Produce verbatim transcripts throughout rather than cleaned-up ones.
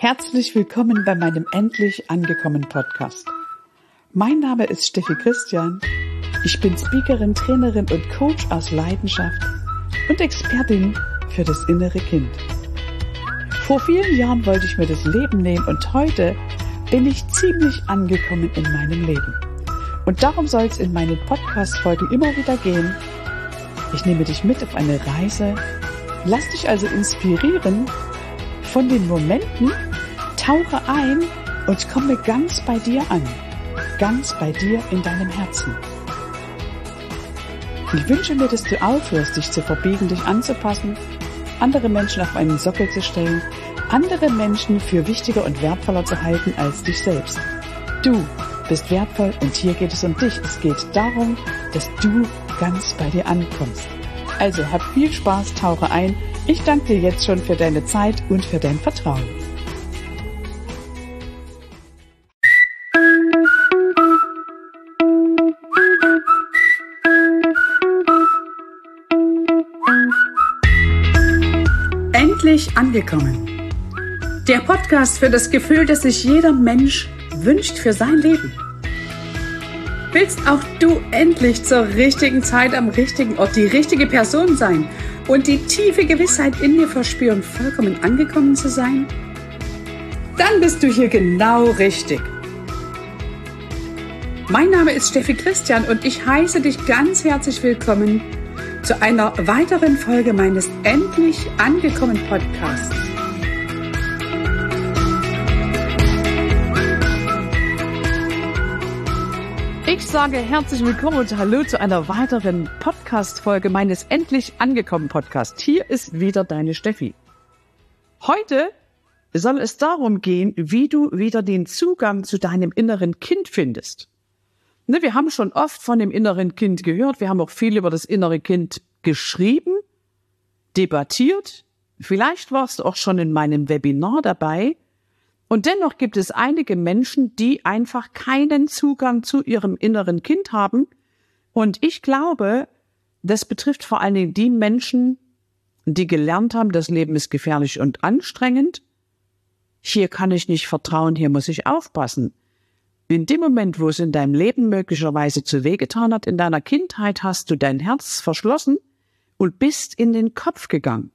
Herzlich willkommen bei meinem Endlich angekommen Podcast. Mein Name ist Steffi Christian. Ich bin Speakerin, Trainerin und Coach aus Leidenschaft und Expertin für das innere Kind. Vor vielen Jahren wollte ich mir das Leben nehmen und heute bin ich ziemlich angekommen in meinem Leben. Und darum soll es in meinen Podcast-Folgen immer wieder gehen. Ich nehme dich mit auf eine Reise, lass dich also inspirieren von den Momenten, tauche ein und komme ganz bei dir an, ganz bei dir in deinem Herzen. Ich wünsche mir, dass du aufhörst, dich zu verbiegen, dich anzupassen, andere Menschen auf einen Sockel zu stellen, andere Menschen für wichtiger und wertvoller zu halten als dich selbst. Du bist wertvoll und hier geht es um dich. Es geht darum, dass du ganz bei dir ankommst. Also hab viel Spaß, tauche ein. Ich danke dir jetzt schon für deine Zeit und für dein Vertrauen. Endlich angekommen. Der Podcast für das Gefühl, das sich jeder Mensch wünscht für sein Leben. Willst auch du endlich zur richtigen Zeit am richtigen Ort die richtige Person sein und die tiefe Gewissheit in dir verspüren, vollkommen angekommen zu sein? Dann bist du hier genau richtig. Mein Name ist Steffi Christian und ich heiße dich ganz herzlich willkommen zu einer weiteren Folge meines Endlich angekommen Podcasts. Ich sage herzlich willkommen und hallo zu einer weiteren Podcast-Folge meines Endlich angekommen Podcasts. Hier ist wieder deine Steffi. Heute soll es darum gehen, wie du wieder den Zugang zu deinem inneren Kind findest. Ne, wir haben schon oft von dem inneren Kind gehört. Wir haben auch viel über das innere Kind geschrieben, debattiert. Vielleicht warst du auch schon in meinem Webinar dabei. Und dennoch gibt es einige Menschen, die einfach keinen Zugang zu ihrem inneren Kind haben. Und ich glaube, das betrifft vor allen Dingen die Menschen, die gelernt haben, das Leben ist gefährlich und anstrengend. Hier kann ich nicht vertrauen, hier muss ich aufpassen. In dem Moment, wo es in deinem Leben möglicherweise zu weh getan hat, in deiner Kindheit hast du dein Herz verschlossen und bist in den Kopf gegangen.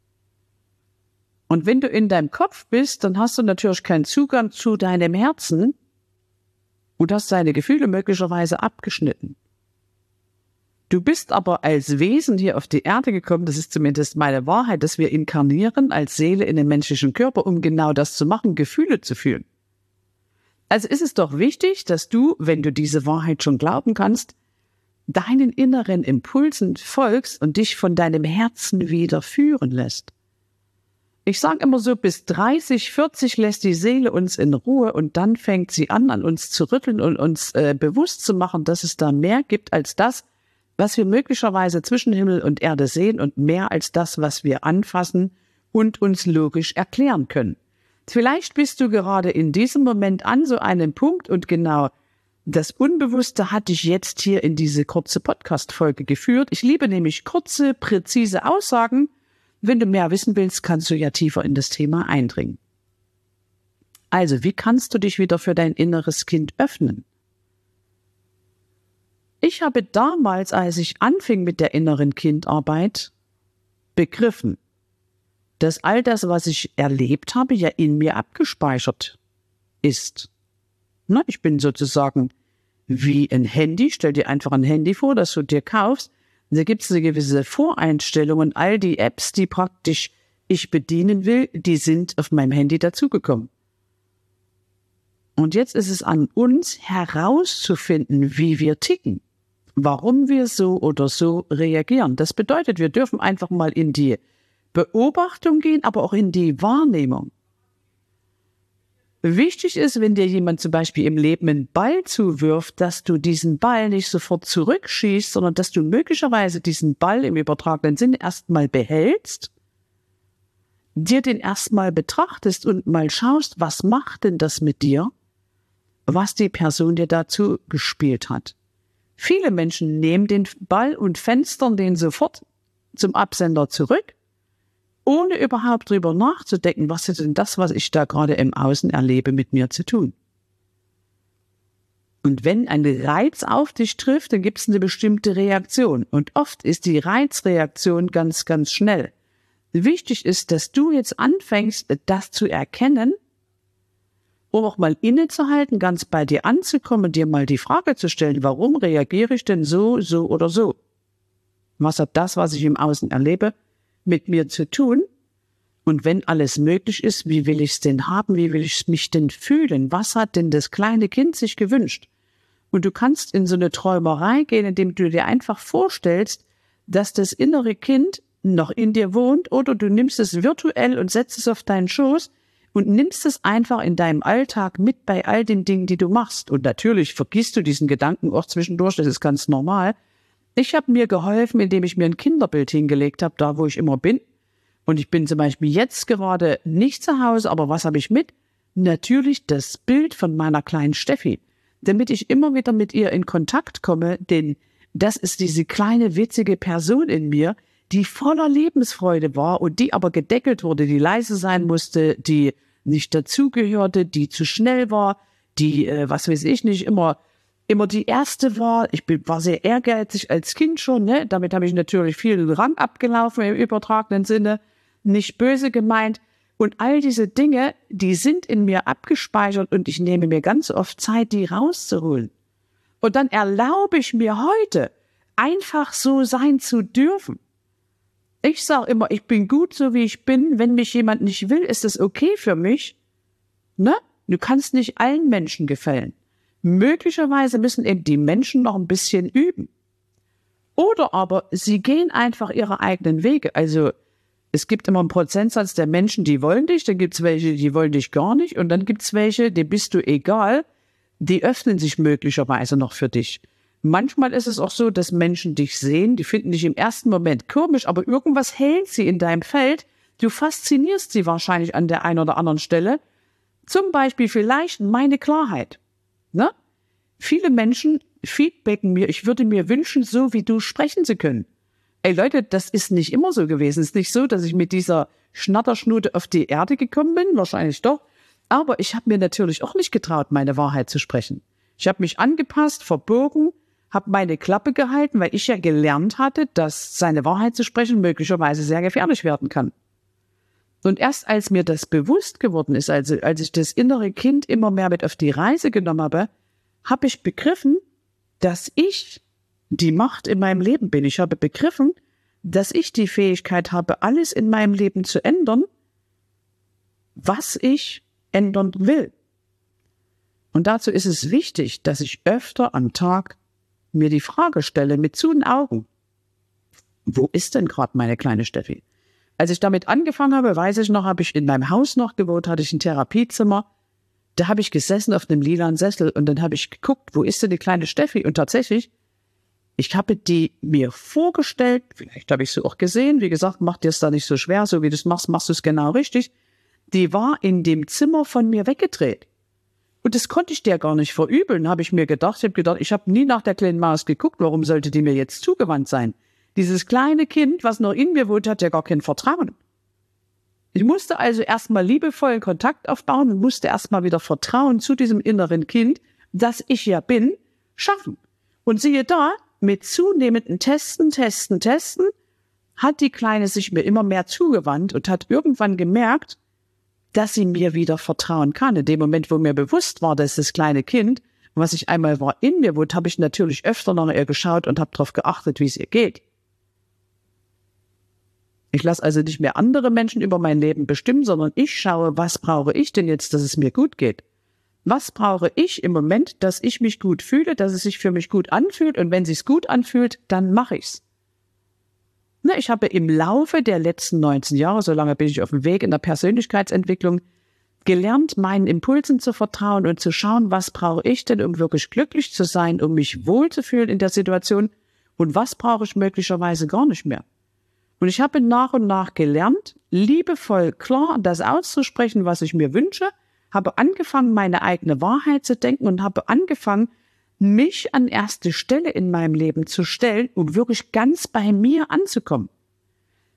Und wenn du in deinem Kopf bist, dann hast du natürlich keinen Zugang zu deinem Herzen und hast deine Gefühle möglicherweise abgeschnitten. Du bist aber als Wesen hier auf die Erde gekommen, das ist zumindest meine Wahrheit, dass wir inkarnieren als Seele in den menschlichen Körper, um genau das zu machen, Gefühle zu fühlen. Also ist es doch wichtig, dass du, wenn du diese Wahrheit schon glauben kannst, deinen inneren Impulsen folgst und dich von deinem Herzen wieder führen lässt. Ich sage immer so, bis dreißig, vierzig lässt die Seele uns in Ruhe und dann fängt sie an, an uns zu rütteln und uns äh, bewusst zu machen, dass es da mehr gibt als das, was wir möglicherweise zwischen Himmel und Erde sehen und mehr als das, was wir anfassen und uns logisch erklären können. Vielleicht bist du gerade in diesem Moment an so einem Punkt und genau das Unbewusste hat dich jetzt hier in diese kurze Podcast-Folge geführt. Ich liebe nämlich kurze, präzise Aussagen. Wenn du mehr wissen willst, kannst du ja tiefer in das Thema eindringen. Also, wie kannst du dich wieder für dein inneres Kind öffnen? Ich habe damals, als ich anfing mit der inneren Kindarbeit, begriffen, dass all das, was ich erlebt habe, ja in mir abgespeichert ist. Na, ich bin sozusagen wie ein Handy. Stell dir einfach ein Handy vor, das du dir kaufst. Da gibt es eine gewisse Voreinstellung und all die Apps, die praktisch ich bedienen will, die sind auf meinem Handy dazugekommen. Und jetzt ist es an uns herauszufinden, wie wir ticken, warum wir so oder so reagieren. Das bedeutet, wir dürfen einfach mal in die Beobachtung gehen, aber auch in die Wahrnehmung. Wichtig ist, wenn dir jemand zum Beispiel im Leben einen Ball zuwirft, dass du diesen Ball nicht sofort zurückschießt, sondern dass du möglicherweise diesen Ball im übertragenen Sinne erstmal behältst, dir den erstmal betrachtest und mal schaust, was macht denn das mit dir, was die Person dir dazu gespielt hat. Viele Menschen nehmen den Ball und fenstern den sofort zum Absender zurück, ohne überhaupt drüber nachzudenken, was ist denn das, was ich da gerade im Außen erlebe, mit mir zu tun. Und wenn ein Reiz auf dich trifft, dann gibt es eine bestimmte Reaktion. Und oft ist die Reizreaktion ganz, ganz schnell. Wichtig ist, dass du jetzt anfängst, das zu erkennen, um auch mal innezuhalten, ganz bei dir anzukommen und dir mal die Frage zu stellen, warum reagiere ich denn so, so oder so? Was hat das, was ich im Außen erlebe, mit mir zu tun? Und wenn alles möglich ist, wie will ich es denn haben? Wie will ich mich denn fühlen? Was hat denn das kleine Kind sich gewünscht? Und du kannst in so eine Träumerei gehen, indem du dir einfach vorstellst, dass das innere Kind noch in dir wohnt, oder du nimmst es virtuell und setzt es auf deinen Schoß und nimmst es einfach in deinem Alltag mit bei all den Dingen, die du machst. Und natürlich vergisst du diesen Gedanken auch zwischendurch, das ist ganz normal. Ich habe mir geholfen, indem ich mir ein Kinderbild hingelegt habe, da wo ich immer bin. Und ich bin zum Beispiel jetzt gerade nicht zu Hause, aber was habe ich mit? Natürlich das Bild von meiner kleinen Steffi, damit ich immer wieder mit ihr in Kontakt komme, denn das ist diese kleine, witzige Person in mir, die voller Lebensfreude war und die aber gedeckelt wurde, die leise sein musste, die nicht dazugehörte, die zu schnell war, die, äh, was weiß ich nicht, immer immer die Erste war. Ich bin, war sehr ehrgeizig als Kind schon, ne? Damit habe ich natürlich viel Rang abgelaufen im übertragenen Sinne, nicht böse gemeint. Und all diese Dinge, die sind in mir abgespeichert und ich nehme mir ganz oft Zeit, die rauszuholen. Und dann erlaube ich mir heute, einfach so sein zu dürfen. Ich sage immer, ich bin gut, so wie ich bin. Wenn mich jemand nicht will, ist es okay für mich. Ne? Du kannst nicht allen Menschen gefallen. Möglicherweise müssen eben die Menschen noch ein bisschen üben. Oder aber sie gehen einfach ihre eigenen Wege. Also es gibt immer einen Prozentsatz der Menschen, die wollen dich, dann gibt es welche, die wollen dich gar nicht, und dann gibt es welche, denen bist du egal, die öffnen sich möglicherweise noch für dich. Manchmal ist es auch so, dass Menschen dich sehen, die finden dich im ersten Moment komisch, aber irgendwas hält sie in deinem Feld. Du faszinierst sie wahrscheinlich an der einen oder anderen Stelle. Zum Beispiel vielleicht meine Klarheit. Ne? Viele Menschen feedbacken mir, ich würde mir wünschen, so wie du sprechen zu können. Ey Leute, das ist nicht immer so gewesen. Es ist nicht so, dass ich mit dieser Schnatterschnute auf die Erde gekommen bin, wahrscheinlich doch. Aber ich habe mir natürlich auch nicht getraut, meine Wahrheit zu sprechen. Ich habe mich angepasst, verbogen, habe meine Klappe gehalten, weil ich ja gelernt hatte, dass seine Wahrheit zu sprechen möglicherweise sehr gefährlich werden kann. Und erst als mir das bewusst geworden ist, also als ich das innere Kind immer mehr mit auf die Reise genommen habe, habe ich begriffen, dass ich die Macht in meinem Leben bin. Ich habe begriffen, dass ich die Fähigkeit habe, alles in meinem Leben zu ändern, was ich ändern will. Und dazu ist es wichtig, dass ich öfter am Tag mir die Frage stelle, mit zu den Augen, wo ist denn gerade meine kleine Steffi? Als ich damit angefangen habe, weiß ich noch, habe ich in meinem Haus noch gewohnt, hatte ich ein Therapiezimmer, da habe ich gesessen auf einem lilanen Sessel und dann habe ich geguckt, wo ist denn die kleine Steffi? Und tatsächlich, ich habe die mir vorgestellt, vielleicht habe ich sie auch gesehen, wie gesagt, mach dir es da nicht so schwer, so wie du es machst, machst du es genau richtig, die war in dem Zimmer von mir weggedreht. Und das konnte ich dir gar nicht verübeln, habe ich mir gedacht. Ich habe gedacht, ich habe nie nach der kleinen Maus geguckt, warum sollte die mir jetzt zugewandt sein? Dieses kleine Kind, was noch in mir wohnt, hat ja gar kein Vertrauen. Ich musste also erstmal liebevollen Kontakt aufbauen und musste erstmal wieder Vertrauen zu diesem inneren Kind, das ich ja bin, schaffen. Und siehe da, mit zunehmendem Testen, Testen, Testen, hat die Kleine sich mir immer mehr zugewandt und hat irgendwann gemerkt, dass sie mir wieder vertrauen kann. In dem Moment, wo mir bewusst war, dass das kleine Kind, was ich einmal war, in mir wohnt, habe ich natürlich öfter nach ihr geschaut und habe darauf geachtet, wie es ihr geht. Ich lasse also nicht mehr andere Menschen über mein Leben bestimmen, sondern ich schaue, was brauche ich denn jetzt, dass es mir gut geht? Was brauche ich im Moment, dass ich mich gut fühle, dass es sich für mich gut anfühlt, und wenn es sich gut anfühlt, dann mache ich's. Ne, ich habe im Laufe der letzten neunzehn Jahre, so lange bin ich auf dem Weg in der Persönlichkeitsentwicklung, gelernt, meinen Impulsen zu vertrauen und zu schauen, was brauche ich denn, um wirklich glücklich zu sein, um mich wohlzufühlen in der Situation, und was brauche ich möglicherweise gar nicht mehr. Und ich habe nach und nach gelernt, liebevoll klar das auszusprechen, was ich mir wünsche, habe angefangen, meine eigene Wahrheit zu denken und habe angefangen, mich an erste Stelle in meinem Leben zu stellen, um wirklich ganz bei mir anzukommen.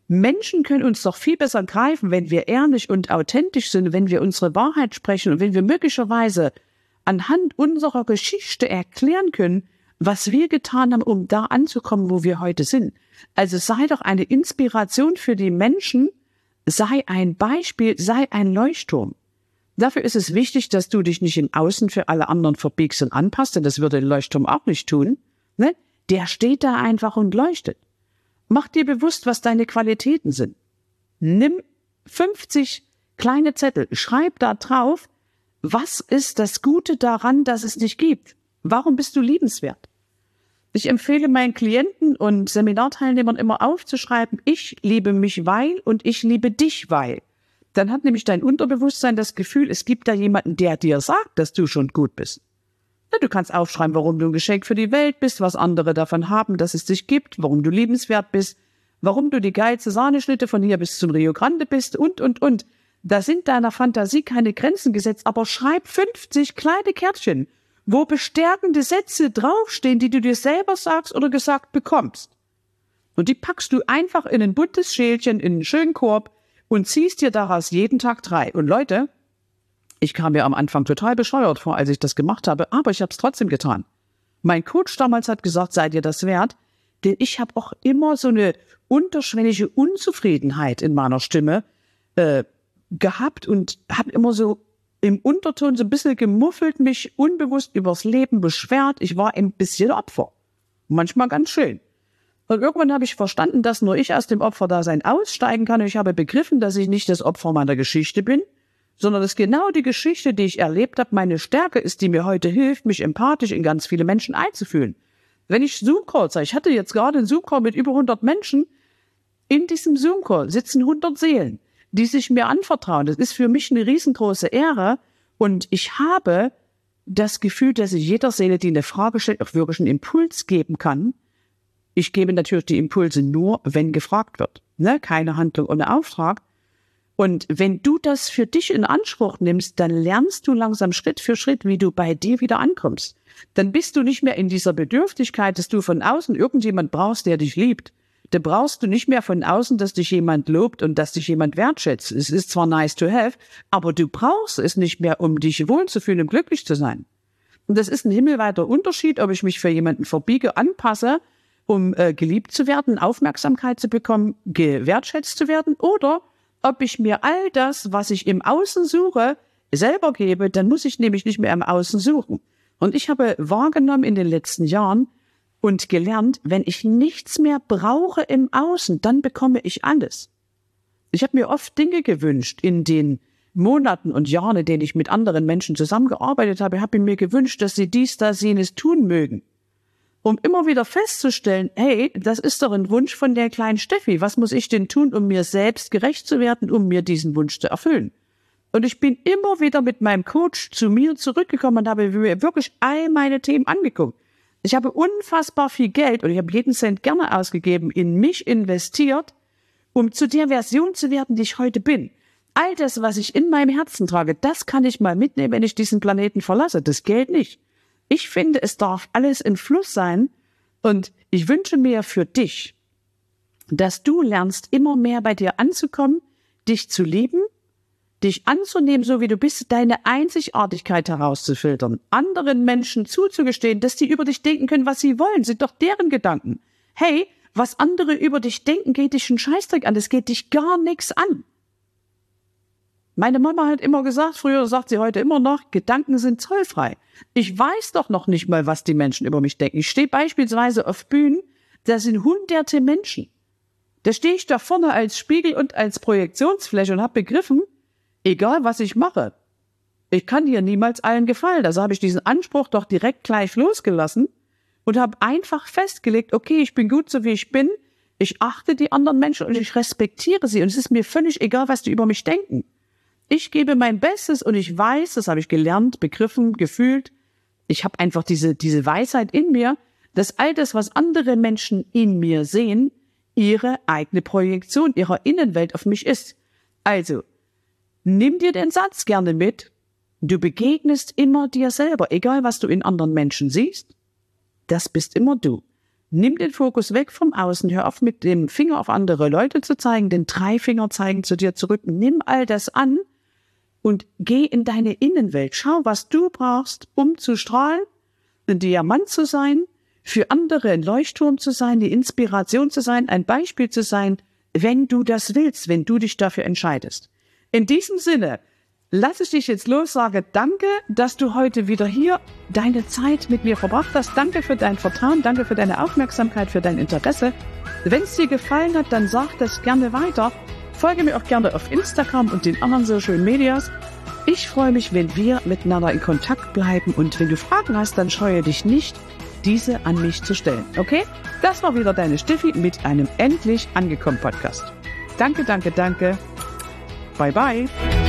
Menschen können uns doch viel besser greifen, wenn wir ehrlich und authentisch sind, wenn wir unsere Wahrheit sprechen und wenn wir möglicherweise anhand unserer Geschichte erklären können, was wir getan haben, um da anzukommen, wo wir heute sind. Also sei doch eine Inspiration für die Menschen, sei ein Beispiel, sei ein Leuchtturm. Dafür ist es wichtig, dass du dich nicht im Außen für alle anderen verbiegst und anpasst, denn das würde ein Leuchtturm auch nicht tun. Ne? Der steht da einfach und leuchtet. Mach dir bewusst, was deine Qualitäten sind. Nimm fünfzig kleine Zettel, schreib da drauf, was ist das Gute daran, dass es dich gibt? Warum bist du liebenswert? Ich empfehle meinen Klienten und Seminarteilnehmern immer aufzuschreiben, ich liebe mich weil und ich liebe dich weil. Dann hat nämlich dein Unterbewusstsein das Gefühl, es gibt da jemanden, der dir sagt, dass du schon gut bist. Ja, du kannst aufschreiben, warum du ein Geschenk für die Welt bist, was andere davon haben, dass es dich gibt, warum du liebenswert bist, warum du die geilste Sahneschnitte von hier bis zum Rio Grande bist und, und, und. Da sind deiner Fantasie keine Grenzen gesetzt, aber schreib fünfzig kleine Kärtchen, wo bestärkende Sätze draufstehen, die du dir selber sagst oder gesagt bekommst. Und die packst du einfach in ein buntes Schälchen, in einen schönen Korb und ziehst dir daraus jeden Tag drei. Und Leute, ich kam mir am Anfang total bescheuert vor, als ich das gemacht habe, aber ich habe es trotzdem getan. Mein Coach damals hat gesagt, seid ihr das wert? Denn ich habe auch immer so eine unterschwellige Unzufriedenheit in meiner Stimme äh, gehabt und habe immer so im Unterton so ein bisschen gemuffelt, mich unbewusst übers Leben beschwert. Ich war ein bisschen Opfer. Manchmal ganz schön. Und irgendwann habe ich verstanden, dass nur ich aus dem Opferdasein aussteigen kann. Und ich habe begriffen, dass ich nicht das Opfer meiner Geschichte bin, sondern dass genau die Geschichte, die ich erlebt habe, meine Stärke ist, die mir heute hilft, mich empathisch in ganz viele Menschen einzufühlen. Wenn ich Zoom-Calls habe, ich hatte jetzt gerade einen Zoom-Call mit über hundert Menschen, in diesem Zoom-Call sitzen hundert Seelen, die sich mir anvertrauen. Das ist für mich eine riesengroße Ehre und ich habe das Gefühl, dass ich jeder Seele, die eine Frage stellt, auch wirklich einen Impuls geben kann. Ich gebe natürlich die Impulse nur, wenn gefragt wird. Ne? Keine Handlung ohne Auftrag. Und wenn du das für dich in Anspruch nimmst, dann lernst du langsam Schritt für Schritt, wie du bei dir wieder ankommst. Dann bist du nicht mehr in dieser Bedürftigkeit, dass du von außen irgendjemand brauchst, der dich liebt. Da brauchst du nicht mehr von außen, dass dich jemand lobt und dass dich jemand wertschätzt. Es ist zwar nice to have, aber du brauchst es nicht mehr, um dich wohlzufühlen und glücklich zu sein. Und das ist ein himmelweiter Unterschied, ob ich mich für jemanden verbiege, anpasse, um äh, geliebt zu werden, Aufmerksamkeit zu bekommen, gewertschätzt zu werden, oder ob ich mir all das, was ich im Außen suche, selber gebe, dann muss ich nämlich nicht mehr im Außen suchen. Und ich habe wahrgenommen in den letzten Jahren und gelernt, wenn ich nichts mehr brauche im Außen, dann bekomme ich alles. Ich habe mir oft Dinge gewünscht in den Monaten und Jahren, in denen ich mit anderen Menschen zusammengearbeitet habe, habe ich mir gewünscht, dass sie dies, das, jenes tun mögen. Um immer wieder festzustellen, hey, das ist doch ein Wunsch von der kleinen Steffi. Was muss ich denn tun, um mir selbst gerecht zu werden, um mir diesen Wunsch zu erfüllen? Und ich bin immer wieder mit meinem Coach zu mir zurückgekommen und habe mir wirklich all meine Themen angeguckt. Ich habe unfassbar viel Geld und ich habe jeden Cent gerne ausgegeben, in mich investiert, um zu der Version zu werden, die ich heute bin. All das, was ich in meinem Herzen trage, das kann ich mal mitnehmen, wenn ich diesen Planeten verlasse. Das Geld nicht. Ich finde, es darf alles in Fluss sein und ich wünsche mir für dich, dass du lernst, immer mehr bei dir anzukommen, dich zu lieben, dich anzunehmen, so wie du bist, deine Einzigartigkeit herauszufiltern, anderen Menschen zuzugestehen, dass die über dich denken können, was sie wollen, sind doch deren Gedanken. Hey, was andere über dich denken, geht dich einen Scheißdreck an, das geht dich gar nichts an. Meine Mama hat immer gesagt, früher sagt sie heute immer noch, Gedanken sind zollfrei. Ich weiß doch noch nicht mal, was die Menschen über mich denken. Ich stehe beispielsweise auf Bühnen, da sind hunderte Menschen. Da stehe ich da vorne als Spiegel und als Projektionsfläche und habe begriffen, egal was ich mache, ich kann hier niemals allen gefallen. Also habe ich diesen Anspruch doch direkt gleich losgelassen und habe einfach festgelegt, okay, ich bin gut so wie ich bin, ich achte die anderen Menschen und ich respektiere sie und es ist mir völlig egal, was die über mich denken. Ich gebe mein Bestes und ich weiß, das habe ich gelernt, begriffen, gefühlt. Ich habe einfach diese, diese Weisheit in mir, dass all das, was andere Menschen in mir sehen, ihre eigene Projektion ihrer Innenwelt auf mich ist. Also, nimm dir den Satz gerne mit. Du begegnest immer dir selber, egal was du in anderen Menschen siehst. Das bist immer du. Nimm den Fokus weg vom Außen, hör auf mit dem Finger auf andere Leute zu zeigen, den Dreifinger zeigen zu dir zurück. Nimm all das an und geh in deine Innenwelt. Schau, was du brauchst, um zu strahlen, ein Diamant zu sein, für andere ein Leuchtturm zu sein, die Inspiration zu sein, ein Beispiel zu sein, wenn du das willst, wenn du dich dafür entscheidest. In diesem Sinne, lass ich dich jetzt los, sage danke, dass du heute wieder hier deine Zeit mit mir verbracht hast. Danke für dein Vertrauen, danke für deine Aufmerksamkeit, für dein Interesse. Wenn es dir gefallen hat, dann sag das gerne weiter. Folge mir auch gerne auf Instagram und den anderen Social Medias. Ich freue mich, wenn wir miteinander in Kontakt bleiben und wenn du Fragen hast, dann scheue dich nicht, diese an mich zu stellen. Okay? Das war wieder deine Steffi mit einem Endlich angekommen Podcast. Danke, danke, danke. Bye, bye.